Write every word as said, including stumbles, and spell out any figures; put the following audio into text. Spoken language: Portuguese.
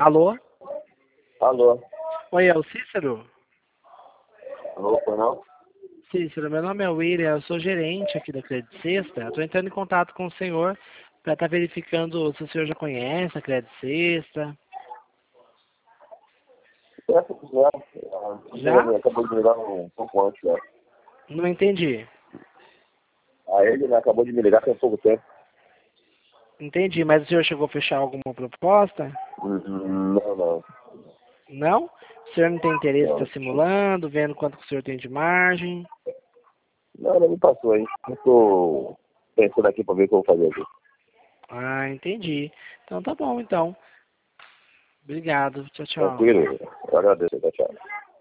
Alô? Alô? Oi, é o Cícero? Alô, foi não? Cícero, meu nome é William, eu sou gerente aqui da Credit Sexta. Estou entrando em contato com o senhor para estar verificando se o senhor já conhece a Credit Sexta. Essa já, Já? já acabou de me ligar um pouco antes, né? Não entendi. A ele né, acabou de me ligar tem pouco tempo. Entendi, mas o senhor chegou a fechar alguma proposta? Hum, Não, não. Não? O senhor não tem interesse em Não, estar simulando, vendo quanto que o senhor tem de margem? não, não me passou aí. Eu tô pensando aqui pra ver o que eu vou fazer aqui. Ah, entendi. Então tá bom, então. Obrigado. Tchau, tchau. Tranquilo? Eu agradeço, tchau, tchau.